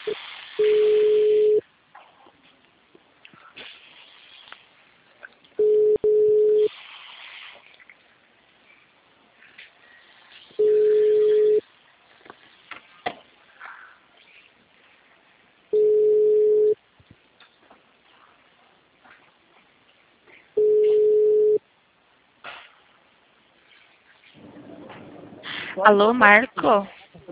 Alô, Marco?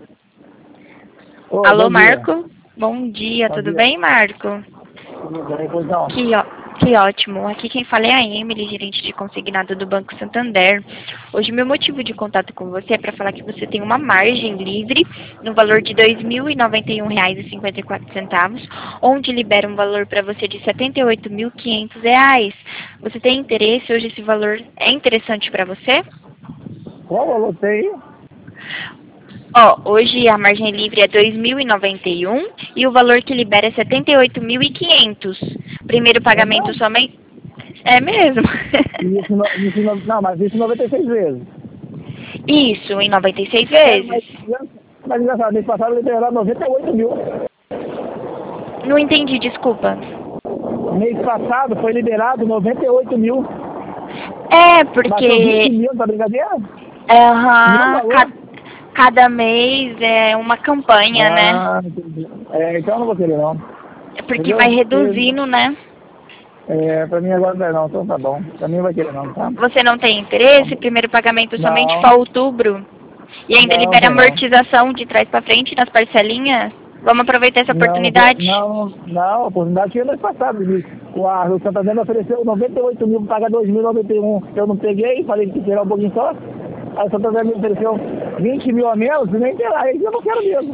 Oi, Alô, bom dia. Marco? Bom dia, Bom tudo dia. bem, Marco? Tudo bem, pois não? Que ótimo. Aqui quem fala é a Emily, gerente de consignado do Banco Santander. Hoje meu motivo de contato com você é para falar que você tem uma margem livre no valor de R$ 2.091,54, onde libera um valor para você de R$ 78.500. Você tem interesse? Hoje esse valor é interessante para você? Qual valor tem aí? Hoje a margem livre é 2.091 e o valor que libera é 78.500. Primeiro É pagamento mesmo? somente. É mesmo. Não, mas isso 96 vezes. Isso, em 96 É, vezes. mas engraçado, mês passado ele liberou 98 mil. Não entendi, desculpa. Mês passado foi liberado 98 mil. É, Bateu 20 porque mil, tá brincadeira? Mesmo aham, valor? cada mês é uma campanha, né? Entendi. Então eu não vou querer não. É porque vai Entendeu? reduzindo, né? Pra mim agora não é não, então tá bom. Pra mim não vai querer não, tá? Você não tem interesse? Primeiro pagamento somente Não, para outubro. E ainda não libera tem não. amortização de trás para frente nas parcelinhas. Vamos aproveitar essa oportunidade. Não, a oportunidade tinha mês passado. O Santander me ofereceu 98 mil para pagar 2.091. Eu não peguei, falei que tirar um pouquinho só. Aí o Santander me ofereceu 20 mil a menos, e nem tem lá, aí eu não quero mesmo.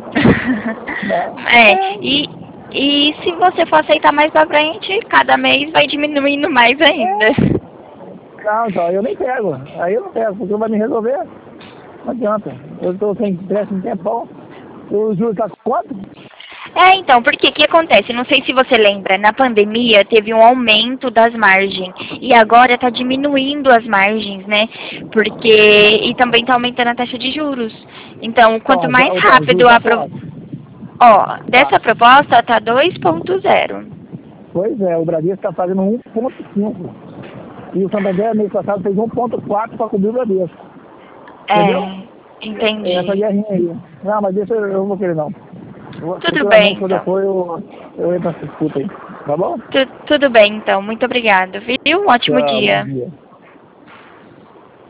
E se você for aceitar mais pra frente, cada mês vai diminuindo mais ainda. Não, então, eu nem pego. Aí eu não pego, porque vai me resolver. Não adianta. Eu estou sem empréstimo um tempão. O juros está quanto? Então, porque o que acontece? Não sei se você lembra, na pandemia teve um aumento das margens e agora está diminuindo as margens, né? E também está aumentando a taxa de juros. Então, quanto mais O juros rápido está quanto? Tá. dessa proposta tá 2,0. Pois é, o Bradesco está fazendo 1,5. E o Santander, mês passado, fez 1,4 para cobrir o Bradesco. Entendeu? Essa Entendi. guerrinha aí. Não, mas deixa eu não vou querer não. Tudo bem, Futuramente, quando eu então. for, eu entro nessa disputa aí. Tá bom? Tudo bem, então. Muito obrigada, viu? Um ótimo Tchau, bom dia. dia.